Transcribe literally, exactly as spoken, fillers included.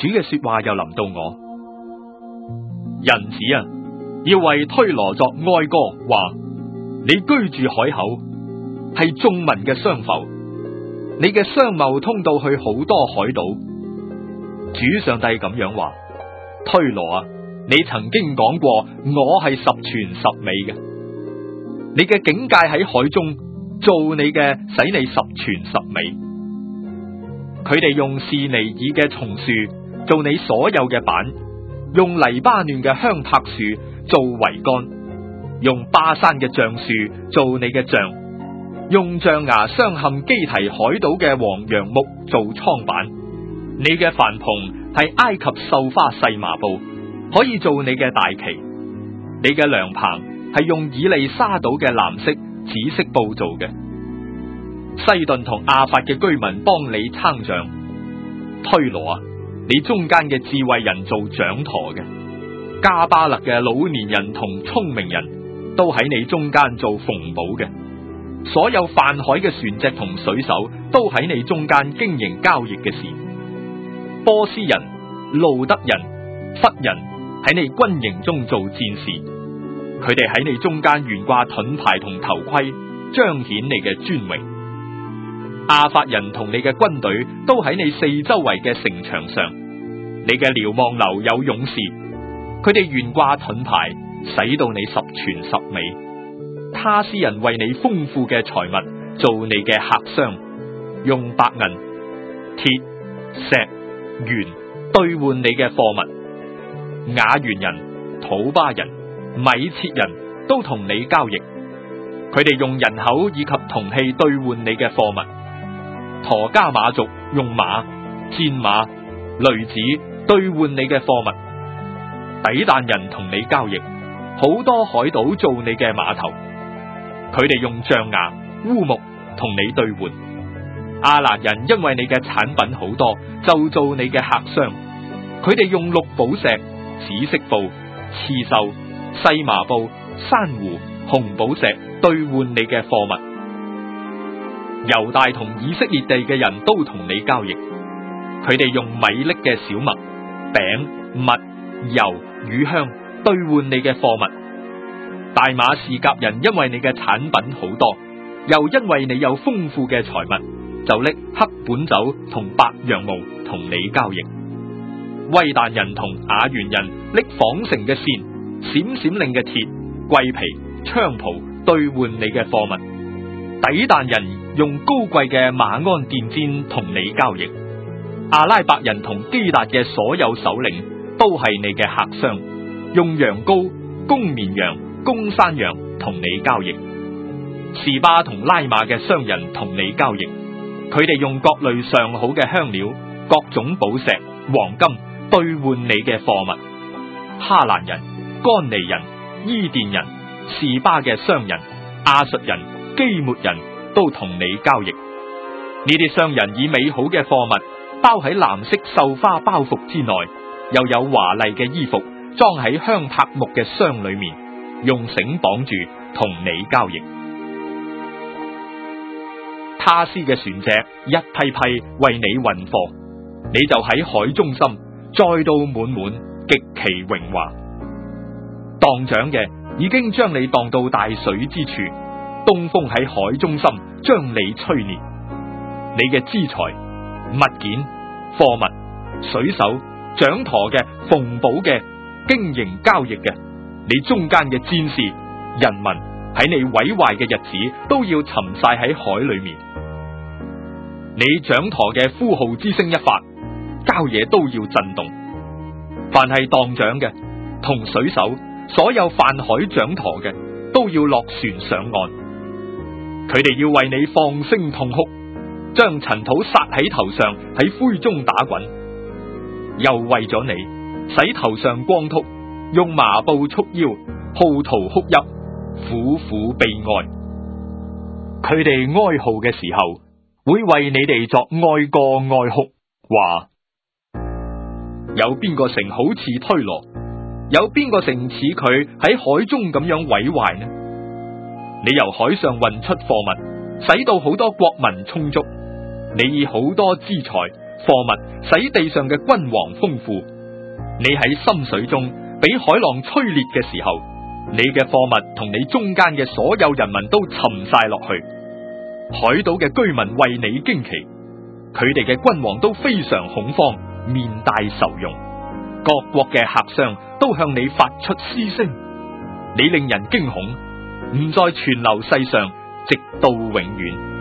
主嘅說話又臨到我，人子啊，要為推羅作哀歌，話你居住海口，係眾民嘅商埠，你嘅商貿通到去好多海島。主上帝咁樣話：推羅啊，你曾經講過我係十全十美嘅，你嘅境界喺海中，做你嘅使你十全十美。佢哋用士尼爾嘅松樹做你所有嘅板，用黎巴嫩嘅香柏樹做桅杆，用巴山嘅橡樹做你嘅杖，用象牙鑲嵌基提海島嘅黃楊木做倉板。你嘅帆篷係埃及繡花細麻布，可以做你嘅大旗。你嘅涼棚係用以利沙島嘅藍色、紫色布做嘅。西頓同亞法嘅居民幫你撐杖。推羅啊，你中間嘅智慧人做掌舵嘅，加巴勒嘅老年人同聰明人都喺你中間做縫補嘅。所有泛海嘅船隻同水手都喺你中間經營交易嘅事。波斯人、路德人、弗人喺你軍營中做戰士，佢哋喺你中間懸掛盾牌同頭盔，彰顯你嘅尊榮。亞法人同你嘅軍隊都喺你四周圍嘅城牆上，你嘅瞭望樓有勇士，佢哋懸掛盾牌，使到你十全十美。他施人為你豐富嘅財物做你嘅客商，用白銀、鐵、石、鉛兌換你嘅貨物。雅原人、土巴人、米設人都同你交易，佢哋用人口以及銅器兌換你嘅貨物。陀加馬族用馬、戰馬、驢子兌換你嘅貨物。底但人同你交易，好多海島做你嘅碼頭，佢哋用象牙、烏木同你兌換。亞蘭人因為你嘅產品好多，就做你嘅客商，佢哋用綠寶石、紫色布、刺繡、細麻布、珊瑚、紅寶石兌換你嘅貨物。猶大同以色列地嘅人都同你交易，佢哋用米粒嘅小麥、餅、蜜、油、乳香兌換你嘅貨物。大馬士革人因為你嘅產品好多，又因為你有豐富嘅財物，就拎黑本酒同白羊毛同你交易。威旦人同雅原人拎紡成嘅線、閃閃令嘅鐵、桂皮、菖蒲兌換你嘅貨物。底但人用高貴嘅馬鞍墊氈同你交易。阿拉伯人同基達嘅所有首領都係你嘅客商，用羊羔、公綿羊、公山羊同你交易。士巴同拉馬嘅商人同你交易，佢哋用各類上好嘅香料、各種寶石、黃金兌換你嘅貨物。哈蘭人、干尼人、伊甸人、士巴嘅商人、亞述人、基抹人都同你交易。呢啲商人以美好嘅貨物包喺藍色繡花包袱之內，又有華麗嘅衣服裝喺香柏木嘅箱裏面，用繩綁住同你交易。他施嘅船隻一批批為你運貨，你就喺海中心載到滿滿，極其榮華。蕩槳嘅已經將你蕩到大水之處，東風喺海中心將你吹裂。你嘅資財、物件、貨物、水手、掌舵嘅、縫補嘅、經營交易嘅，你中間嘅戰士、人民喺你毀壞嘅日子都要沉晒喺海裏面。你掌舵嘅呼號之聲一發，郊野都要震動。凡係蕩槳嘅同水手，所有泛海掌舵嘅都要落船上岸。佢哋要為你放聲痛哭，將塵土撒喺頭上，喺灰中打滾。又為咗你洗頭上光禿，用麻布束腰，號啕哭泣，苦苦悲哀。佢哋哀號嘅時候，會為你哋作哀歌哀哭，話有邊個城好似推羅，有邊個城似佢喺海中咁樣毀壞呢？你由海上運出貨物，使到好多國民充足，你以好多資財貨物使地上嘅君王豐富。你喺深水中俾海浪吹裂嘅時候，你嘅貨物同你中間嘅所有人民都沉晒落去。海島嘅居民為你驚奇，佢哋嘅君王都非常恐慌，面帶愁容。各國嘅客商都向你發出嘶聲，你令人驚恐，唔再存留世上，直到永遠。